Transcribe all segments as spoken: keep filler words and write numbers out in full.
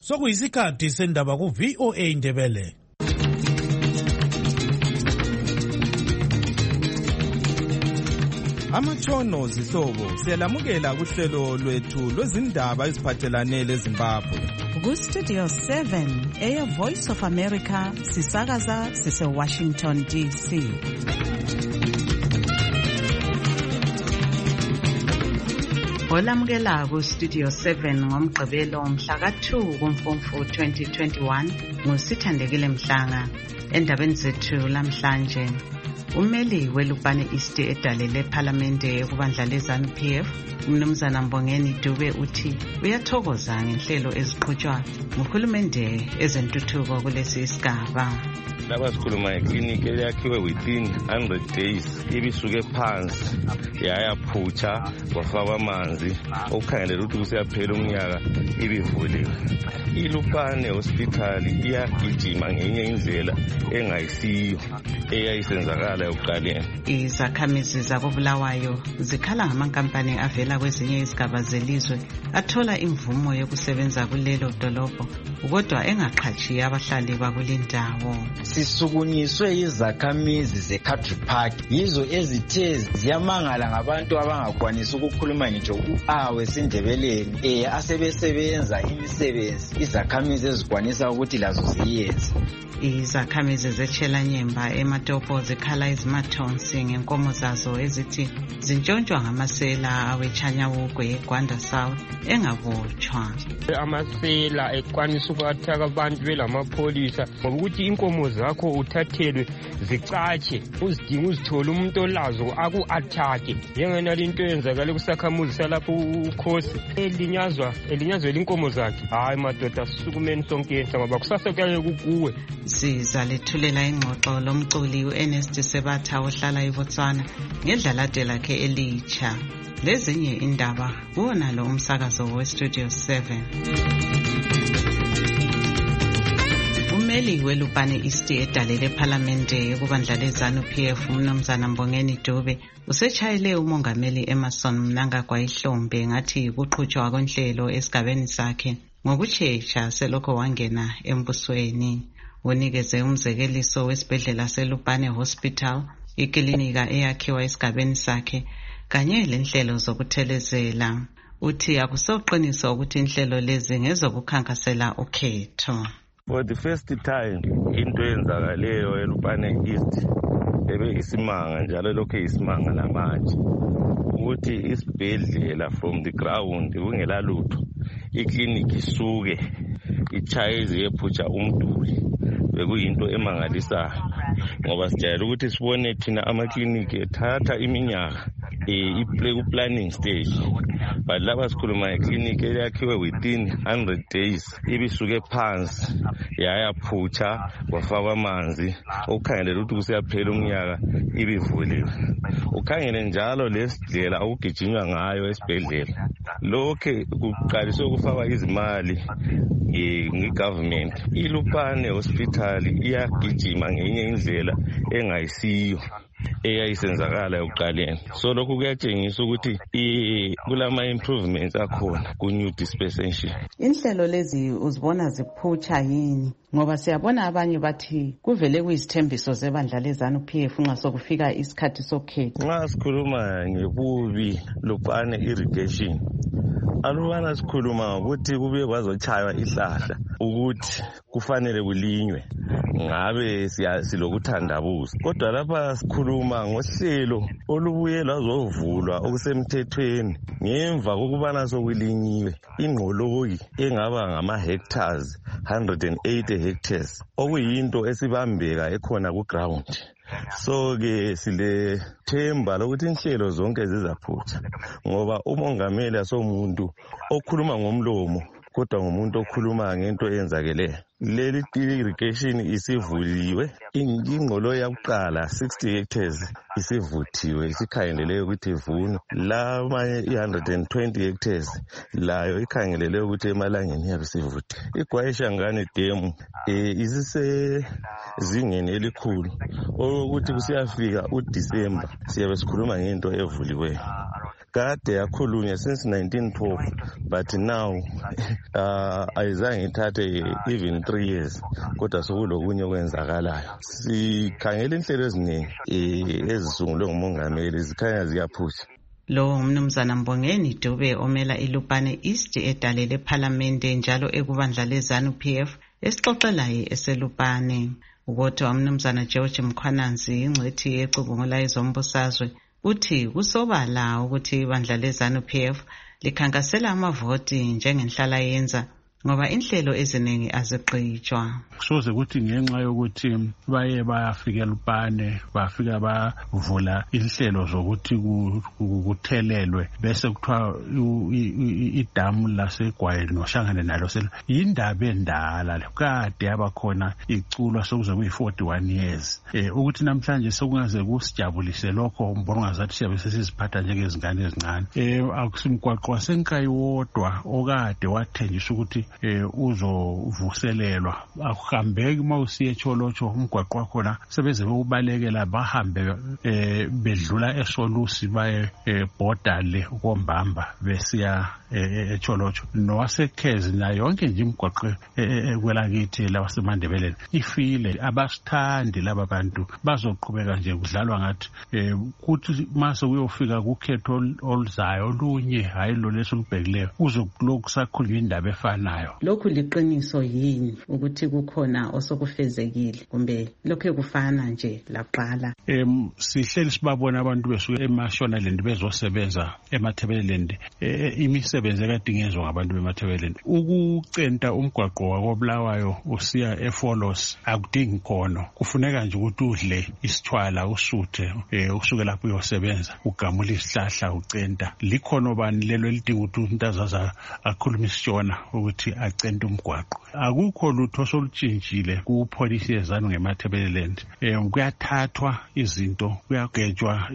Sokuyisikhathi sendaba ku V O A Ndebele. Amatshono zihlobo siyalamukela kuhlelo lwethu lwezindaba eziphathelane leZimbabwe. Ku Studio seven eya Voice of America sisakaza sise Washington D C. Olamukela ku Studio seven ngomgqibelo mhla ka two kuMfumfu twenty twenty-one ngusithandekile Mhlanga. Endabeni zethu lamhlanje, ummeli welupane East edalele parliamente ekubandla leZANU P F umnumzana Mbongeni Dube uthi uyathokoza ngenhlelo eziqhutshwa nguhulumende ezentuthuko kulesi isigaba. Laba sikhuluma ngeklinikhi eyakhiwe within one hundred days ibisuke phansi yayaphutsha kwafakwa amanzi okukhangelela ukuthi kusiyaphela umnyaka ibivuliwe. Ilupane hospital iyagijima ngenye indlela engayisiyo eyayisenzakala yokuqaleni. Izakhamizi zakobulawayo zikhala ngamankampani avela kwezinye izigaba zelizwe athola imvumo yokusebenza kulelo dolobho kodwa engaqhashi abahlali bakulindawo. Sisukunyiswe izakhamizi zeCountry Park yizo ezithe ziyamangala ngabantu abangakwanisi ukukhuluma ngitsho u-A wesindebeleni eh asebesebenza imisebenzi izakhamizi ezikwanisa ukuthi lazo ziyenze. Izakhamizi zeChelanyemba eMatopo zikhala izimathonsi ngenkomo zazo ezithi zintshontshwa ngamasela awechanyawugwe eGwanda South engabotshwa. Amasela ekwanisa ukwathaka abantu belamapholisa ngokuthi inkomo zakho uthathelwe zicatshe uzidinga uzithola umuntu olazo aku-athake njengenali into yenzakale kusakhamuzi salapho ukhosi elinyazwa elinyazwela inkomo zakhe. Hayi madoda sisukumeni sonke enhla ngoba kusasa kuyake kukuwe. Sizalethulela ingxoxo lomculi uErnest Sebatha ohlala eBotswana ngedlalade lakhe elitsha. Lezinye indaba kuwona lo umsakazo weStudio seven. Ummeli welupane East edalele parliamente ekubandla leZANU P F umnumzana Mbongeni Dube usechayele umongameli Emmerson Mnangagwa ihlombe ngathi kuqhutshwa kwenhlelo esigabeni sakhe ngokushesha selokho wangena embusweni. Unikeze umzekeliso wesibhedlela selupane hospital, iklinika eyakhiwa esigabeni sakhe kanye lenhlelo zokuthelezela. Uthi akusoqiniso ukuthi inhlelo lezi ngezokukhankasela ukhetho. For the first time into yenzakaleyo elupane East ebe isimanga njalo lokho isimanga namanje ukuthi isibhedlela from the ground kungela lutho ikliniki isuke ichayize yephutsha umduli bekuyinto emangalisayo ngoba sijayele ukuthi sibone thina amakliniki ethatha iminyaka iplay planning stage but laba sikhuluma ngekliniki eyakhiwe within one hundred days ibisuke phansi yayaphutsha kwafakwa amanzi okukhangelela ukuthi kusiyaphela umnyaka ibivuliwe. Ukhangele njalo lesindlela okugijinywa ngayo esibhedlela lokho kuqaliswe ukufakwa izimali ngegovernment. Ilupane hospital iyagijima ngenye indlela engayisiyo eyayisenzakala yokuqaleni. So lokhu kuyatshengisa ukuthi kulama improvements akhona ku new dispensation. Inhlelo lezi uzibona ziphutsha yini? Ngoba siyabona abanye bathi kuvele kuyisithembiso zebandla leZANU P F nxa sokufika isikhathi sokhetho. Nxa sikhuluma ngebubi lupane irrigation alubana sikhuluma ukuthi kube kwazochaywa ihlahla ukuthi kufanele kulinywe ngabe silokuthandabuza kodwa lapha sikhuluma ngohlelo olubuye lwazovulwa okusemthethweni ngemva kokubana sokulinyiwe ingqoloyi engaba ngama hectares one hundred eighty hectares okuyinto esibambeka ekhona ku ground. So ke sile themba lokuthi inhlelo zonke zizaphutsha ngoba umongameli asomuntu okhuluma ngomlomo kodwa ngumuntu okhuluma ngento eyenzakeleyo. Leli irrigation isivuliwe ingqolo yakuqala sixty hectares isivuthiwe isikhangelele ukuthi ivunwe. Lamanye one hundred twenty hectares layo ikhangelele ukuthi emalangeni yabe sivuthi. IGwayishangane Dam eh isise zingeni elikhulu ukuthi kusiyafika uDisemba siyabe sikhuluma ngento evuliweyo. kade yakhulunywa since nineteen twelve but now uh, ayizange ithathe even three years kodwa sokulokunye okwenzakalayo. Sikhangela inhlelo eziningi ezisungulwe ngumongameli zikhanya ziyaphusha. Lo umnumzana Mbongeni Dube omela iLupane East edalele eParliamente njalo ekubandla leZANU-P F esixoxelayo eselupane. Ukodwa umnumzana George Mkhwananzi ingcwethi ecubungula ezombusazwe uthi kusobala ukuthi ibandla leZANU-P F likhankasela amavoti njengenhlala yenza ngoba inhlelo eziningi aziqhitshwa. Kusoze ukuthi ngenxa yokuthi baye bayafika eLupane bafika bavula inhlelo zokuthi kuthelelwe bese kuthiwa idamu laseGwayeli nohlangane nalo yindaba endala le kade yabakhona iculwa sokuze kuyi forty-one years eh ukuthi namhlanje sokungaze kusijabulise lokho umbona ngazathi siyabe sesiziphatha njengezingane ezincane eh akusimgwaqo wasenkayiwodwa okade wathenjiswa ukuthi eh uzovuselelwa akuhambeki mawusiye eCholotsho umgwaqo wakhona sebeze ukubalekela bahambe eh bedlula eSolusi baye border le kombamba besiya eCholotsho nowaseKhezi na yonke nje imgwaqo kwelakithi lawasemandebeleni ifile abasithandi laba bantu bazoqhubeka nje kudlalwa ngathi kuthi mase kuyofika kukhetho oluzayo olunye hayi lo lesolubhekileyo uzokulokhu sakhulunywa indaba efanayo. Lokhu liqiniso yini ukuthi kukhona osokufezekile kumbe lokho kufana nje laqala? Em sihleli sibabona abantu besuka eMashonaland bezosebenza eMathebeleland imisebenzi ekadingezwa ngabantu beMathebeleland ukucenta umgwaqo wakobulawayo usiya eFolos akudingi khono kufuneka nje ukuthi udle isithwala usuthe usuke lapho uyosebenza ugamula isihlahla ucenta likhono bani lelo elidinga ukuthi umuntu azaza akhuluma isishona ukuthi acente umgwaqo. Akukho lutho solutshintshile kupolisi yezanu ngeMathebeleland eh kuyathathwa izinto kuyagejwa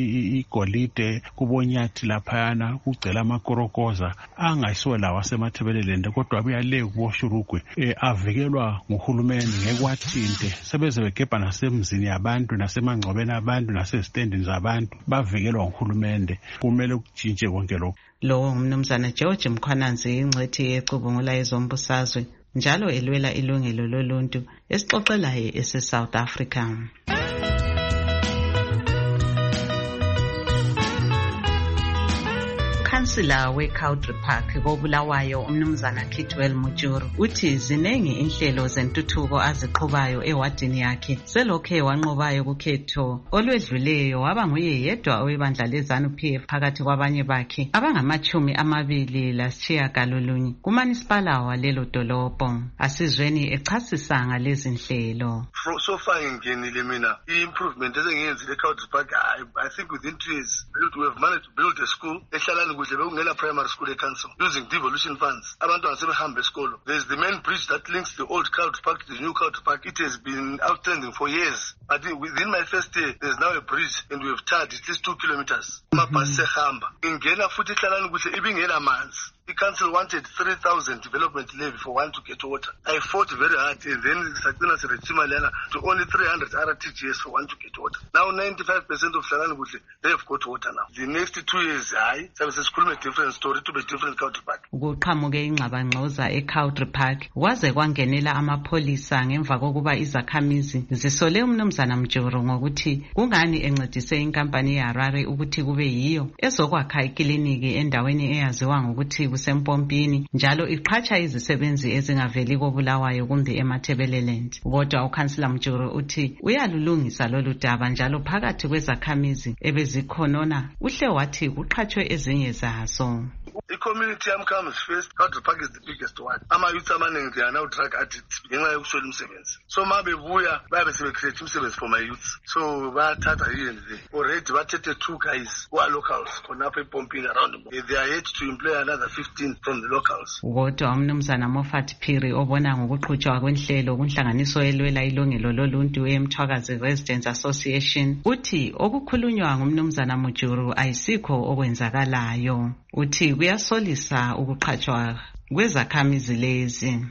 igolide kubonyathi laphana kucela amakorokoza angayisiwe lawa seMathebeleland kodwa kuyale kuboshurugwe eh avikelwa nguhulumeni ngekwathinte sebeze begebha nasemzini yabantu nasemangcobeni abantu nasezitendini zabantu bavikelwa nguhulumeni kumele kutshintshe konke lokho. Lo umnumzana George Mkhwananzi ingcwethi ecubungula ezombusazwe njalo elwela ilungelo loluntu esixoxelayo ese-South Africa. Ukansila we-Country Park kobulawayo umnumzana Kitwell Mujuru uthi zinengi inhlelo zentuthuko aziqhubayo ewadini yakhe selokhe wanqobayo kukhetho olwedluleyo waba nguye yedwa owebandla leZANU-P F phakathi kwabanye bakhe abangamachumi amabili lasitshiyagalolunye kumanisipala walelo dolobho. Asizweni echasisa ngalezi nhlelo. So far ngingenile mina i-improvement ezengiyenzile eCountry Park I think within two years we have managed to build a school ehlala kungela primary school council using devolution funds abantu asebehambe esikolo. There's the main bridge that links the old Country Park to the new Country Park. It has been outstanding for years, but within my first year there's now a bridge and we have tarred at least two kilometers amabhasi ehamba ingena futhi ehlalani kuhle ibingela manzi. The council wanted three thousand development levy for one to get water. I fought very hard and then Sakina Serechima to only three hundred R T G S for one to get water. Now ninety-five percent of Hlalani Buhle, they have got water now. The next two years, I services could make a different story to be different Country Park. Ukuqhamuke ingxabangxoza eCountry Park waze kwangenela amapholisa ngemva kokuba izakhamizi zisole umnumzana Mjuru ngokuthi kungani encedise inkampani yeHarare ukuthi kube yiyo ezokwakha ikliniki endaweni eyaziwa ngokuthi kusempompini njalo iqhatsha izisebenzi ezingaveli kobulawayo kumbe eMathebeleland. Kodwa ukansila Mjuru uthi uyalulungisa lolu daba njalo phakathi kwezakhamizi ebezikhonona uhle wathi kuqhatshwe ezinye zazo. The community am comes first. Country Park is the biggest one. Ama youth amaning they are now drug addicts. Ngenxa yokuswela umsebenzi. So mabe buya babe sebe create umsebenzi for my youth. So bathatha here and there. Already bathethe two guys who are locals khonapha epompini around them. They are yet to employ another fifteen from the locals. Kodwa umnumzana Moffat Phiri obona ngokuqhutshwa kwenhlelo kunhlanganiso elwela ilungelo loluntu eMthwakazi Residents Association uthi okukhulunywa ngumnumzana Mujuru ayisikho okwenzakalayo. Uthi kuyasolisa ukuqhatshwa kwezakhamizi lezi.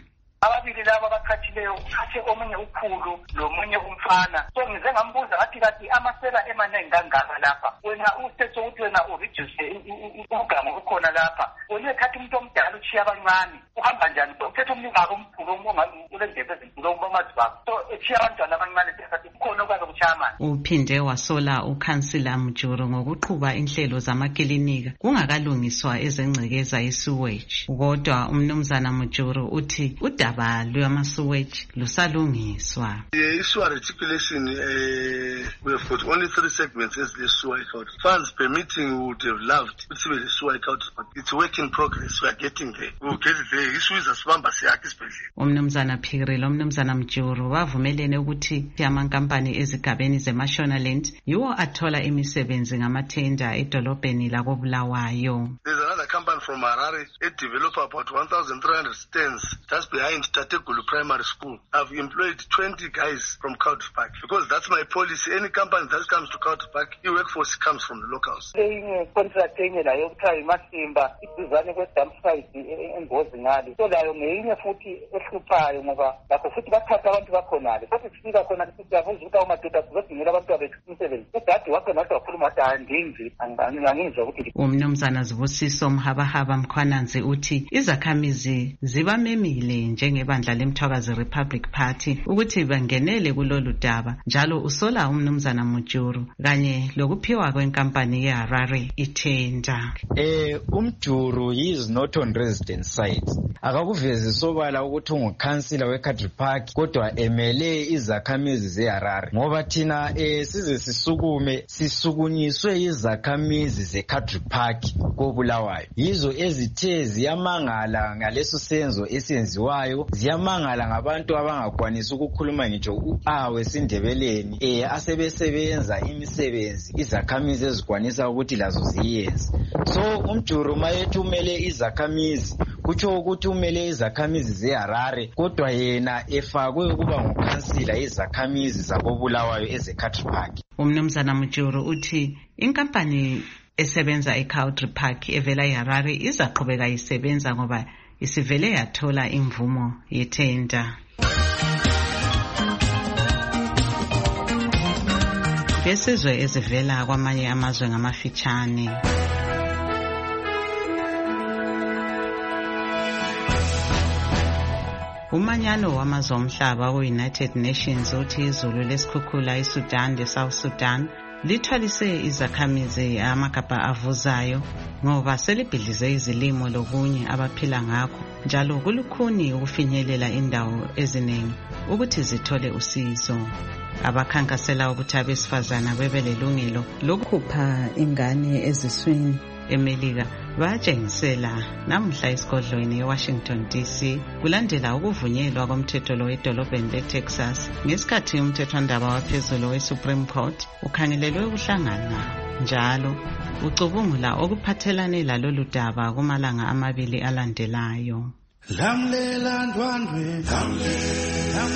ababili laba abaqhatshileyo uthathe omunye ukhulu lomunye umfana. So ngize ngambuza ngathi kathi amasela emaningi kangaka lapha, wena usithethe ukuthi wena ureduce ugamu ukhona lapha, wena uthatha umuntu omdala uchiya abancane, uhamba njani? Uthethe umnikazi omkhulu ulendebe ezinkulu omazi bakho, so echiya abantwana abancane sekhathi kukhona okwazi ukuchama. Uphinde wasola ukhansila Mjuru ngokuqhuba inhlelo zamakilinika kungakalungiswa ezengcekeza isewage. Kodwa umnumzana Mjuru uthi udaba lwama-sewage lusalungiswa. The issue articulation, uh, we have got only three segments as the sewer out. Funds permitting, we would have loved to see the sewer out, but it's a work in progress. We are getting there. We will get there. Issue is as bamba siyakhe isibhedlela. Umnumzana Phiri umnumzana Mjuru wavumelene ukuthi amankampani ezigabeni zeMashonaland yiwo athola imisebenzi ngamathenda edolobheni lakoBulawayo. There's another company from Harare, a developer about one thousand three hundred stands just behind Tategulu Primary School. I've employed twenty guys from Couch Park because that's my policy. Any company that comes to Couch Park, the workforce comes from the locals. Leyi contract enye layo kuthiwa iMasimba iduzane kwe-dump site eNgozi ngale. So layo ngeyinye futhi ehluphayo ngoba lakho futhi bathatha abantu bakhonale. Futhi sifika khona siyavuza ukuthi awumadoda sizodingela abantu abethu umsebenzi. Udade wakhe nathi wakhuluma ukuthi andinzi, angingizwa ukuthi. Umnumzana Zibusiso Mhabahaba Mkhwananzi uthi izakhamizi zibamemile njengebandla leMthwakazi Republic Party ukuthi bangenele kulolu daba, njalo usola umnumzana Mjuru kanye lokuphiwa kwenkampani yeHarare ithenda. Eh uMjuru is not on resident site. Akakuvezi sobala ukuthi ungukhansila weCountry Park kodwa emele izakhamizi zeHarare ngoba thina eh size sisukume sisukunyiswe izakhamizi zeCountry Park koBulawayo. Yizo ezithe ziyamangala ngaleso senzo esenziwayo, ziyamangala ngabantu abangakwanisa ukukhuluma ngitsho uawe sindebeleni eh asebesebenza imisebenzi izakhamizi ezikwanisa ukuthi lazo ziyenze. So uMjuru mayethu umele izakhamizi kutsho ukuthi umele izakhamizi zeHarare kodwa yena efakwe ukuba ngukhansila izakhamizi zakoBulawayo ezeCountry Park. Umnumzana Mjuru uthi inkampani esebenza eCountry Park evela eHarare izaqhubeka isebenza ngoba isivele yathola imvumo yethenda. Besizwe ezivela kwamanye amazwe ngamafitshane. Umanyano wamazwe omhlaba we-United Nations uthi izulu lesikhukhula eSudan leSouth Sudan lithwalise izakhamizi amagabha avuzayo ngoba selibhidlize izilimo lokunye abaphila ngakho, njalo kulukhuni ukufinyelela indawo eziningi ukuthi zithole usizo. Abakhankasela ukuthi abesifazana bebelelungelo lokukhupha ingane eziswini eMelika batshengisela namhla esigodlweni eWashington D C kulandela ukuvunyelwa komthetho lo edolobheni leTexas ngesikhathi umthethwandaba waphezulu weSupreme Court ukhangelelwe ukuhlangana njalo ucubungula okuphathelane lalolu daba kumalanga amabili alandelayo. Lamlela ndwandwe, lamlela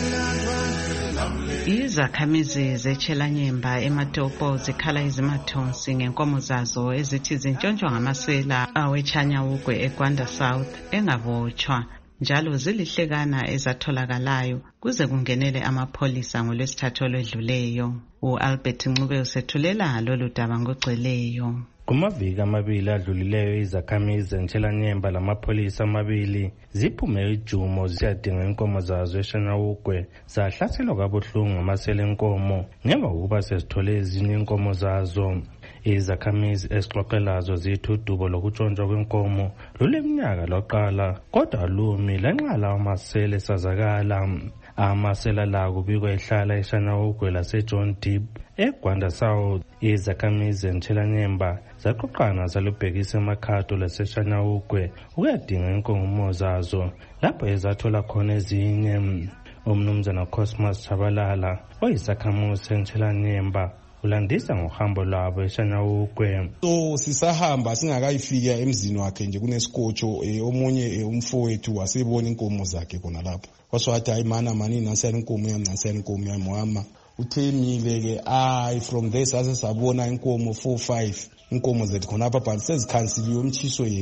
ndwandwe. Izakhamizi zeChelanyemba eMatopo zikhala izimathonsi ngenkomo zazo ezithi zintshontshwa ngamasela awechanyawugwe eGwanda South engabotshwa, njalo zilihlekana ezatholakalayo kuze kungenele amapholisa ngolwesithathu olwedluleyo. U-Albert Ncube usethulela lolu daba ngogcweleyo. Kumaviki amabili adlulileyo izakhamizi zeChelanyemba lamapholisa amabili ziphume ijumo ziyadinga inkomo zazo eShanawugwe zahlaselwa kabuhlungu ngamasela enkomo ngemva kokuba sezithole ezinye inkomo zazo. Izakhamizi esixoxelazo zithi udubo lokutshontshwa kwenkomo luleminyaka loqala kodwa lumi lanxa lawo masela esazakala. Amasela la kubikwa ehlala eShanawugwe laseJohn Deep eGwanda South. Izakhamizi zeChelanyemba zaqoqana zalubhekisa emakhato laseShanawugwe ukuyadinga inkomo zazo lapho ezathola khona ezinye. Umnumzana Cosmas Chabalala oyisakhamuzi seChelanyemba ulandisa ngohambo lwabo eShanawugwe. So sisahamba singakayifika emzini wakhe nje kunesikotsho omunye umfowethu wasebona inkomo zakhe khona lapho. Waswathi hayi mana mani nansiyana inkomo yami nansiyana inkomo yami wama uthemile ke ay from there sase sabona inkomo four five inkomo zethu khona apha but sezikhansiliwe umtshiso yethu.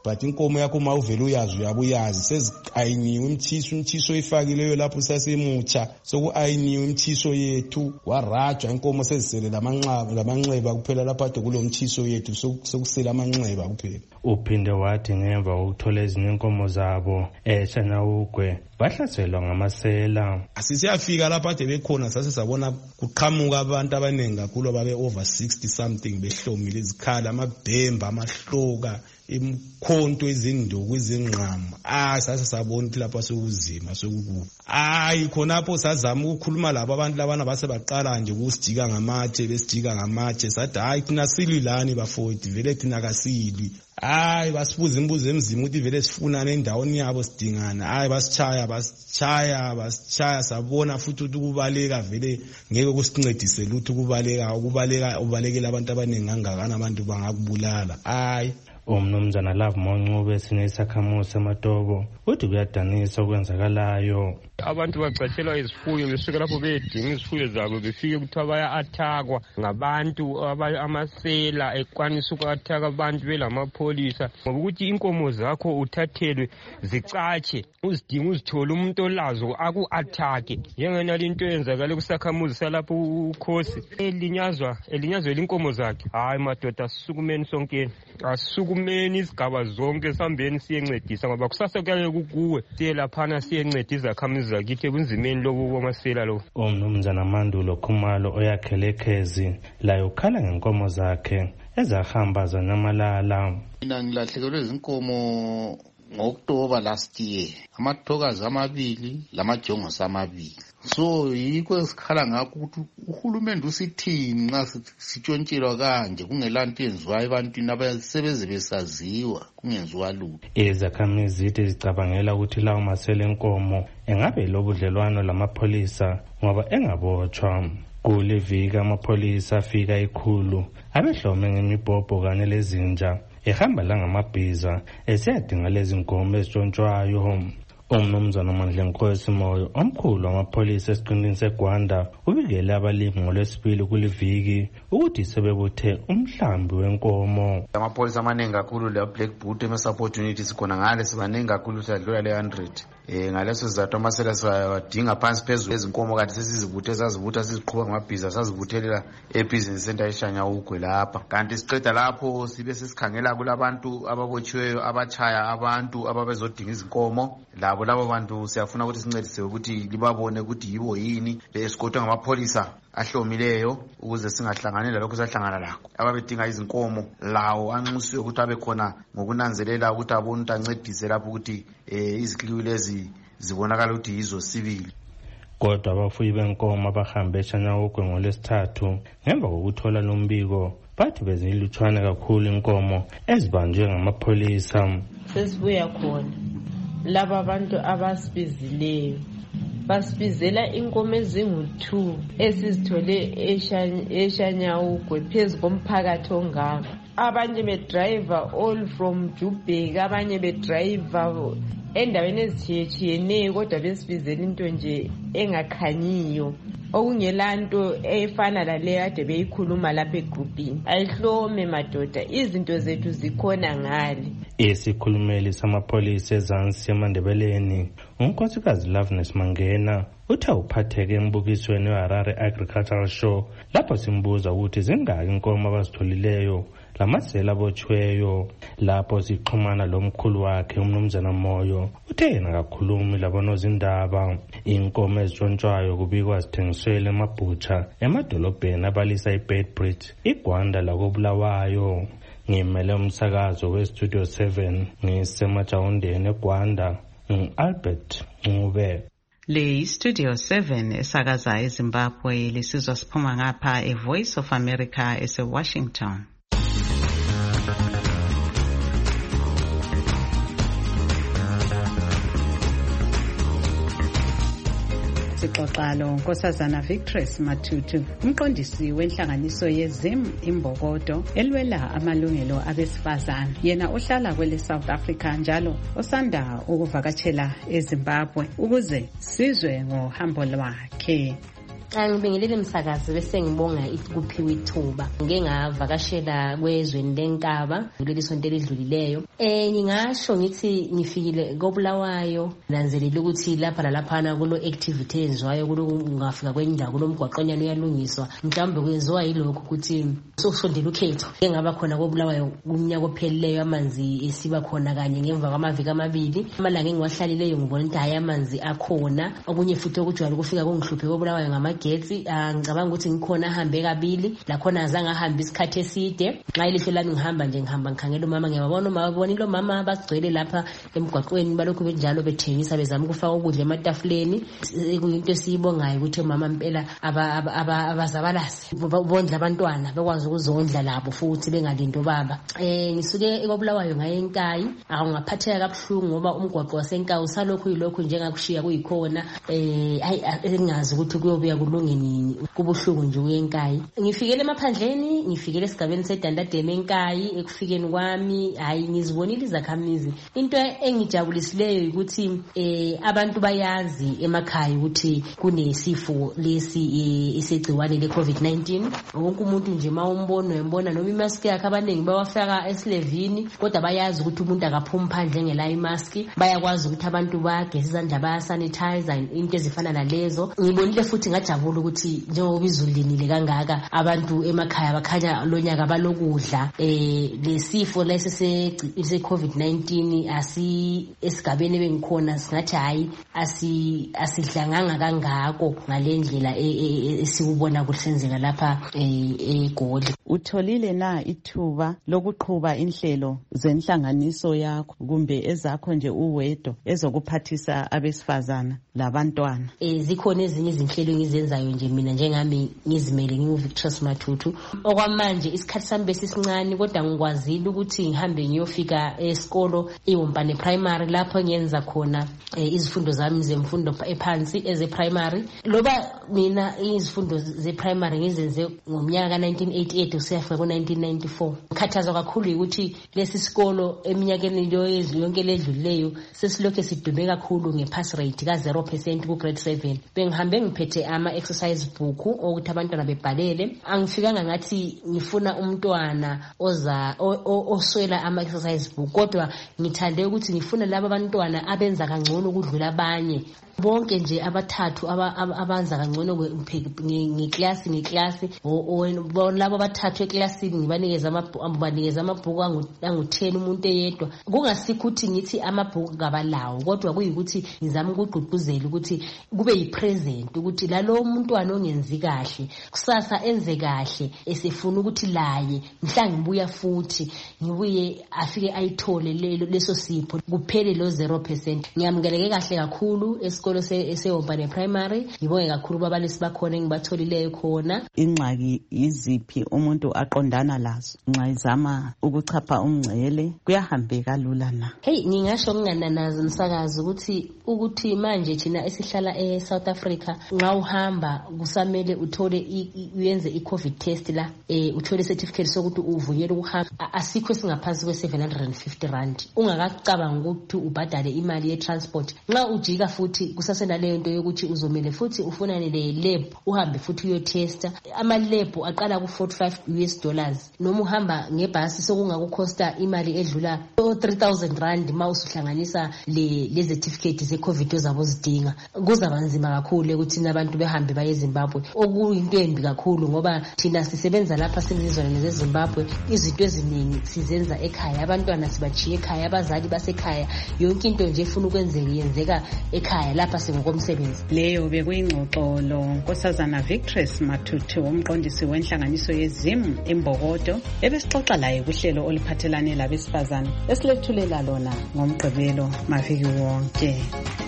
but inkomo yakho uma uvela uyazi uyabuyazi seziqayiniwe imthiso imthiso ifakileyo lapho sasemutsha sokuayiniwe imthiso yethu warajwa inkomo sezisele lamanxeba lamanxeba kuphela lapha ade kulomthiso yethu sokusela amanxeba kuphela. Uphinde wathi ngemva kokuthola ezinye inkomo zabo eShanyawugwe bahlaselwa ngamasela. Asisiyafika lapha ade bekhona sase sabona kuqhamuka abantu abanengi kakhulu babe over sixty something behlomile izikhala amabhemba amahloka imkhonto izinduku izingqama. Ah sase sabona ukuthi lapha sokuzima sokuku. Hayi khonapho sazama ukukhuluma labo abantu labana base baqala nje ukusijika ngamatshe besijika ngamatshe sathi hayi thina sililani bafowethu vele thina kasili. Hayi basibuza imbuzo emzima ukuthi vele sifuna nendaweni yabo sidingana. Hayi basichaya basichaya basichaya sabona futhi ukuthi kubaleka vele ngeke kusincedise lutho kubaleka ukubaleka ubalekela abantu abaningi ngangakana abantu bangakubulala. Hayi umnumzana Love Moncube sinesakhamuzi eMatobo uthi kuyadanisa okwenzakalayo. Abantu bacatshelwa izifuyo besuka lapho bedinga izifuyo zabo befike kuthiwa baya-athakwa ngabantu amasela ekwanisa uku-athaka abantu belamapholisa ngoba ukuthi inkomo zakho uthathelwe zicatshe uzidinga uzithole umuntu olazo aku-athake njengenali into eyenzakale kusakhamuzi salapho ukhosi elinyazwa elinyazwe inkomo zakhe. Hayi madoda asisukumeni sonkeni asisukumeni izigaba zonke sihambeni siyencedisa ngoba kusasa kuyaye kukuwe siye laphana siyenceda izakhamizi zakithi ebunzimeni lobu kwamasela lo. Umnumzana Mandulo Khumalo oyakhele Khezi layo ukhala ngenkomo zakhe ezahamba zanyamalala. Mina ngilahlekelwe izinkomo ngoktoba last year amathokazi amabili lamajongosi amabili. So yikho esikhala ngakho ukuthi uhulumende usithini nxa sitshontshelwa kanje kungelanto yenziwayo ebantwini abasebeze besaziwa kungenziwa lutho. Izakhamizi zithi zicabangela ukuthi lawo masela enkomo engabe lobudlelwano lamapholisa ngoba engabotshwa. Kule viki amapholisa afika ikhulu abehlome ngemibhobho kanye lezinja ehamba la ngamabhiza esiyadinga lezi nkomo ezitshontshwayo. Umnumzana Mandlenkosi Moyo omkhulu wamapholisa esiqindini seGwanda ubikele abalimi ngolwesibili kuliviki ukuthi sebebuthe umhlambi wenkomo. Amapholisa amaningi kakhulu le Black Boot ema-support units khona ngale sibaningi kakhulu sadlula le one hundred. Eh ngaleso sizathu amasela siwadinga phansi phezulu ezinkomo kanti sesizibuthe sazibutha siziqhuba ngamabhiza sazibuthelela ebusiness center eShanyawugwe lapha. Kanti siqeda lapho sibe sesikhangela kulabantu ababotshiweyo abachaya abantu ababezodinga izinkomo labo labo bantu siyafuna ukuthi sincedise ukuthi libabone ukuthi yibo yini besikotwe ngamapholisa ahlomileyo ukuze singahlangani lalokho sahlangana lakho. Ababedinga izinkomo lawo anxusiwe ukuthi abe khona ngokunanzelela ukuthi abone ukuthi ancedise lapho ukuthi izikliwi lezi zibonakala ukuthi yizo sibili. Kodwa abafuyi benkomo abahambe eShanyawugwe ngolesithathu ngemva kokuthola lombiko bathi bezilutshwane kakhulu inkomo ezibanjwe ngamapholisa. Sesibuya khona laba abantu abasibizileyo basibizela inkomo ezingu-two esizithole eShanyawugwe phezu komphakathi ongaka. Abanye bedrayiva all from Joburg, abanye bedrayiva endaweni ezitshiyetshiyeneyo kodwa besibizela into nje engakhanyiyo okungelanto efana laleyo ade beyikhuluma lapha egrupini. Ayihlome madoda, izinto zethu zikhona ngale. Isikhulumeli samapholisa eZansi eMandebeleni unkosikazi Loveness Mangena uthi uphatheke embukisweni weHarare Agricultural Show lapho simbuza ukuthi zingaki inkomo abazitholileyo lamasela abotshiweyo. Lapho sixhumana lomkhulu wakhe umnumzana Moyo uthe yena akakhulumi labonozindaba. Inkomo ezitshontshwayo kubikwa zithengiselwe emabhutsha emadolobheni abalisa iBedbridge iGwanda lakobulawayo. Ngimele umsakazo weStudio seven ngisemajawundeni eGwanda ngu-Albert Ncube. Le Studio seven esakaza eZimbabwe lisizwa siphuma ngapha eVoice of America ese-Washington. Sixoxa lo Nkosazana Victress Matutu, umqondisi wenhlanganiso yeZim Imbokodo elwela amalungelo abesifazane. Yena ohlala kwele South Africa njalo osanda ukuvakatshela eZimbabwe ukuze sizwe ngohambo lwakhe. Angibingelele msakazi bese ngibonga ikuphiwa ithuba. Ngeke ngavakashela kwezweni lenkaba kuleli sonto elidlulileyo. Eh ngingasho ngithi ngifikile koBulawayo nanzelela ukuthi lapha nalaphana kulo activity ezwayo kulo ngafika kwendawo kulomgwaqonyana uyalungiswa. Mhlawumbe kwenziwa yilokho ukuthi sokusondela ukhetho. Engaba khona koBulawayo kumnyaka ophelileyo amanzi esiba khona kanye ngemva kwamaviki amabili. Amalanga engiwahlalileyo ngibona ukuthi hayi amanzi akhona. Okunye futhi okujwayele ukufika kungihluphe koBulawayo ngamagetsi. Ngicabanga ukuthi ngikhona ahambe kabili la khona azange ahambe isikhathi eside. Nxa ilihlo lami ngihamba nje ngihamba ngikhangela umama ngiyabona umama babona lo mama bagcwele lapha emgwaqweni balokhu benjalo bethengisa bezama ukufaka ukudla ematafuleni. Kuyinto esiyibongayo ukuthi umama impela abazabalasi bondla abantwana bekwazi ukuzondla labo futhi bengalinto baba. Eh ngisuke koBulawayo ngaye eNkayi akungaphatheka kabuhlungu ngoba umgwaqo waseNkayi usalokhu yilokhu njengakushiya kuyikhona. Eh hayi engazi ukuthi kuyobuya kulunge nini kubuhlungu nje uyeNkayi. Ngifikele emaphandleni ngifikele esigabeni seDandademe eNkayi ekufikeni kwami hayi ngizibonile izakhamizi. Into engijabulisileyo ukuthi eh abantu bayazi emakhaya ukuthi kunesifo lesi isegciwane le COVID nineteen. Wonke umuntu nje mawumbona uyembona noma imask yakhe abaningi bawafaka esilevini kodwa bayazi ukuthi umuntu akaphuma phandle ngela imask. Bayakwazi ukuthi abantu bageze izandla baya sanitizer into ezifana nalezo. Ngibonile futhi ngajabula ukuthi njengoba izulu linile kangaka abantu emakhaya bakhanya lonyaka balokudla. Eh lesifo lesi se COVID nineteen asi esigabeni bengikhona singathi hayi asi asidlanganga kangako ngalendlela esikubona kuhlenzeka lapha eGoli. Utholile na ithuba lokuqhuba inhlelo zenhlanganiso yakho kumbe ezakho nje uwedwa ezokuphathisa abesifazana labantwana? Eh zikhona ezinye izinhlelo engizenzayo nje mina njengami ngizimele nginguVictorious Matutu. Okwamanje isikhathi sami besisincane kodwa ngikwazile ukuthi ngihambe ngiyofika esikolo iWompane Primary lapho ngiyenza khona izifundo zami zemfundo ephansi eze primary. Loba mina izifundo ze primary ngizenze ngomnyaka ka nineteen eighty-eight usiyafika ku nineteen ninety-four. Ngikhathazwa kakhulu ukuthi lesi sikolo eminyakeni leyo yonke ledlulileyo sesilokho sidume kakhulu ngepass rate ka zero percent ku grade seven. Bengihambe ngiphethe ama exercise book ukuthi abantwana bebhalele. Angifikanga ngathi ngifuna umntwana oza oswela ama exercise book kodwa ngithande ukuthi ngifuna laba abantwana abenza kangcono ukudlula abanye. Bonke nje abathathu abanza kangcono ngeclass ngeclass labo abathathu eclassini ngibanikeza amabhuku banikeza amabhuku angu ten umuntu eyedwa. Kungasikho ukuthi ngithi amabhuku ngabalawo kodwa kuyikuthi ngizama ukugqugquzela ukuthi kube yipresent ukuthi lalo umntwana ongenzi kahle kusasa enze kahle esefuna ukuthi laye mhla ngibuya futhi ngibuye afike ayithole leso sipho kuphele lo zero percent. Ngiyamukeleke kahle kakhulu esikolo seWompane Primary. Ngibonge kakhulu babalisi bakhona engibatholileyo khona. Ingxaki iziphi umuntu aqondana lazo nxa izama ukuchapha umngcele kuyahambeka lula na? Hey ngingasho ngingananazi msakazi ukuthi ukuthi manje thina esihlala eSouth Africa nxa uhamba kusamele uthole uyenze iCovid test la eh uthole certificate sokuthi uvunyelwe ukuhamba. Asikho singaphansi kwe seven hundred fifty rand. Ungakacabanga ukuthi ubhadale imali ye transport. Nxa ujika futhi kusasena leyo nto yokuthi uzomele futhi ufunane le lab uhambe futhi uyo testa. Ama lab aqala ku forty-five U S dollars. Noma uhamba ngebhasi sokungakukhosta imali edlula three thousand rand mawusuhlanganisa le le certificate ze COVID ozabo zidinga. Kuzabanzima kakhulu ukuthi abantu behambe baye eZimbabwe. Okuyinto embi kakhulu ngoba thina sisebenza lapha semizizwana zeZimbabwe izinto eziningi sizenza ekhaya. Abantwana sibachiye ekhaya, abazali basekhaya. Yonke into nje efuna ukwenzeka yenzeka ekhaya lapha singokomsebenzi. Leyo bekuyingxoxo lo Nkosazana Victorious Matutu umqondisi wenhlanganiso yeZim eMbokodo ebesixoxa laye kuhlelo oluphathelane labesifazana esilethulela lona ngomgqibelo maviki wonke.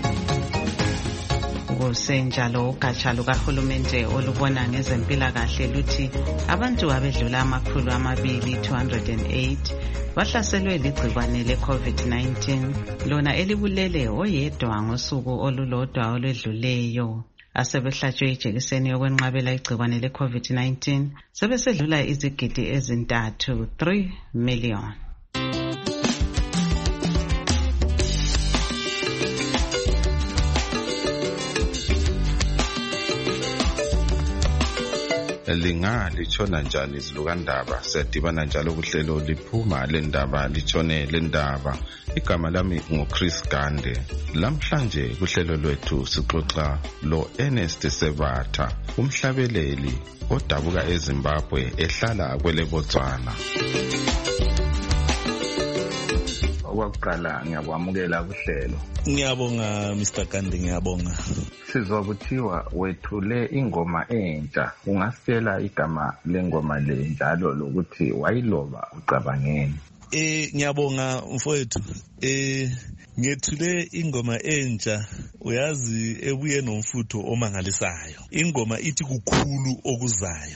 Kusenjalo ugatsha lukahulumende olubona ngezempilakahle luthi abantu abedlula amakhulu amabili two hundred eight bahlaselwe ligcikwane le-COVID nineteen lona elibulele oyedwa ngosuku olulodwa olwedluleyo. Asebehlatshwe ijekiseni yokwenqabela igcikwane le-COVID nineteen sebesedlula izigidi ezintathu three million. lingalitshona njani izilukandaba. Siyadibana njalo kuhlelo liphuma lendaba litshone lendaba. Igama lami nguChris Gande. Lamhlanje kuhlelo lwethu sixoxa lo Ernest Sebatha, umhlabeleli odabuka eZimbabwe ehlala kwele Botswana. Okwaqala ngiyakwamukela kuhlelo. Ngiyabonga Mister Gande, ngiyabonga. Sizwa kuthiwa wethule ingoma entsha. Ungasitshela igama lengoma le njalo lokuthi wayiloba ucabangeni? Eh ngiyabonga mfowethu. Eh ngethule ingoma entsha, uyazi ebuye nomfutho omangalisayo. Ingoma ithi kukhulu okuzayo.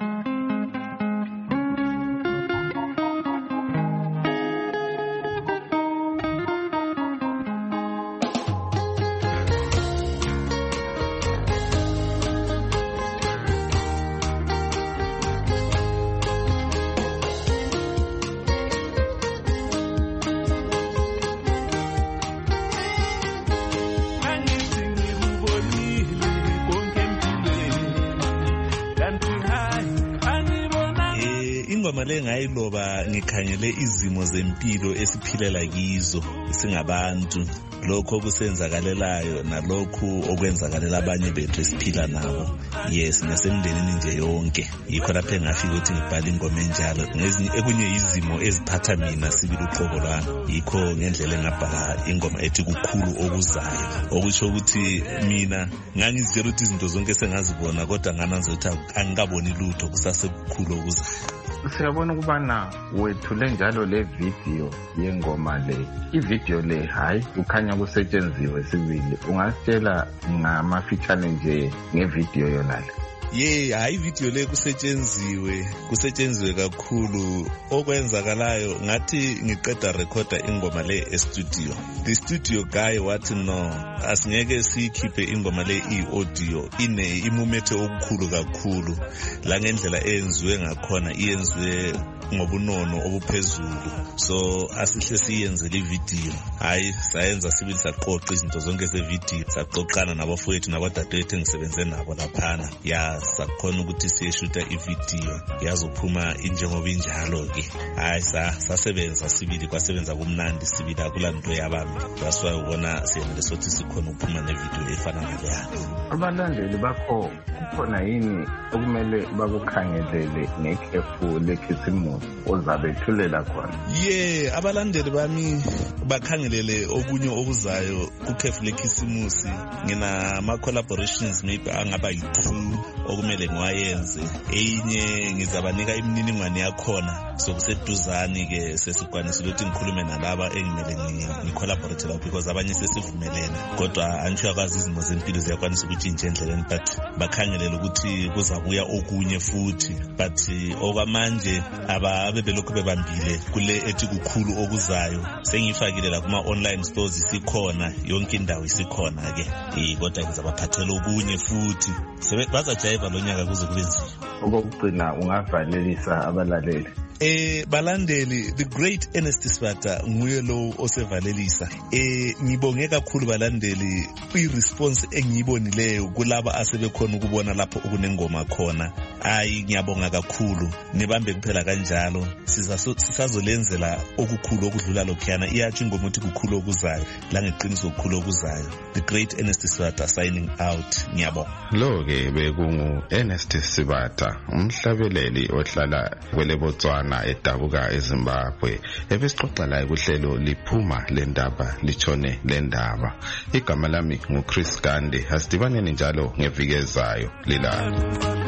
Ingoma le ngayiloba ngikhangele izimo zempilo esiphilela kizo singabantu, lokho kusenzakalelayo nalokho okwenzakalela abanye bethu esiphila nabo. Yes, nasemndenini nje yonke. Yikho lapho engafika ukuthi ngibhale ingoma enjalo. Ngezinye ekunye izimo eziphatha mina sibili uqobo lwami. Yikho ngendlela engabhala ingoma ethi kukhulu okuzayo. Okusho ukuthi mina ngangizitshela ukuthi izinto zonke sengazibona kodwa ngananza ukuthi angikaboni lutho kusasekukhulu okuzayo. Siyabona ukubana wethule njalo le video yengoma le. I-video le hayi ukhanya kusetshenziswe sibili. Ungasitshela ngamafitshane nje ngevideo yona le? Ye, hayi video le kusetshenziswe, kusetshenziswe kakhulu. Okwenzakalayo ngathi ngiqeda recorder ingoma le e-studio. The studio guy wathi no, asingeke sikhiphe ingoma le i-audio, ine imumethe okukhulu kakhulu. La ngendlela eyenziwe ngakhona iyenziwe ngobunono obuphezulu. So asihle siyenze le video. Hayi sayenza sibili saqoqa izinto zonke ze-video, saqoqana nabafowethu nabadadewethu engisebenze nabo laphana. Ya sakhona ukuthi siyeshuta ivideo yazophuma injengoba injalo ke. Hayi sasebenza sibili, kwasebenza kumnandi sibili, akulanto yabami. Baswa ubona siyena sothi sikhona ukuphuma nevideo efana naleya. Abalandeli bakho khona yini okumele bakukhangelele ngekhefu lekhisimusi ozabethulela khona? Ye, abalandeli bami bakhangelele okunye okuzayo kukhefu lekhisimusi. Ngina ama collaborations maybe angaba yi-two okumele ngiwayenze. Eyinye ngizabanika imininingwane yakhona sokuseduzani ke sesikwanisile ukuthi ngikhulume nalaba engimele ngicollaborate lapho because abanye sesivumelene. Kodwa angisho akwazi izimo zempilo ziyakwanisa ukuthi nje endleleni, but bakhangelele ukuthi kuzabuya okunye futhi. But okwamanje ababe belokhu bebambile kule ethi kukhulu okuzayo. Sengifakile la kuma online stores isikhona, yonke indawo isikhona ke. Eh kodwa ngizabaphathela okunye futhi. Sebe bazajayiva lo nyaka kuze kube nzima. Okugcina ungavalelisa abalaleli? Eh balandeli, the great Ernest Sebatha nguye lo osevalelisa. Eh ngibonge kakhulu balandeli i-response engiyibonileyo kulaba asebekhona ukubona lapho okunengoma khona. Ayi ngiyabonga kakhulu, nibambe kuphela kanjalo. Sizazolenzela okukhulu okudlula lokhuyana. Iyathi ingoma uthi kukhulu okuzayo, la ngeqiniso kukhulu okuzayo. The great Ernest Sebatha signing out. Ngiyabonga. Lo ke bekungu Ernest Sebatha, umhlabeleli ohlala kwele Botswana edabuka eZimbabwe. Ebesixoxa la kuhlelo liphuma lendaba litshone lendaba. Igama lami nguChris Gande. Asidibaneni njalo ngeviki ezayo lilalo.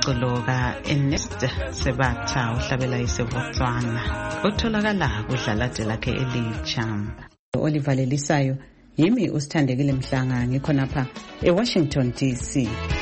umculo ka-Ernest Sebatha uhlabela iseBotswana otholakala kudlalade lakhe elitsha. Olivalelisayo yimi uSithandekile Mhlanga ngikhonapha eWashington D C.